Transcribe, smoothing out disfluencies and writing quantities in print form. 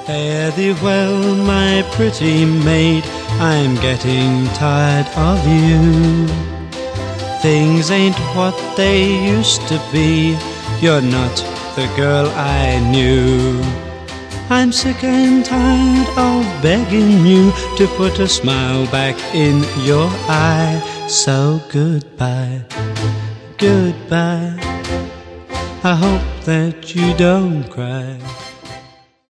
Fare thee well, my pretty maid, I'm getting tired of you. Things ain't what they used to be, you're not the girl I knew. I'm sick and tired of begging you to put a smile back in your eye. So goodbye, goodbye, I hope that you don't cry.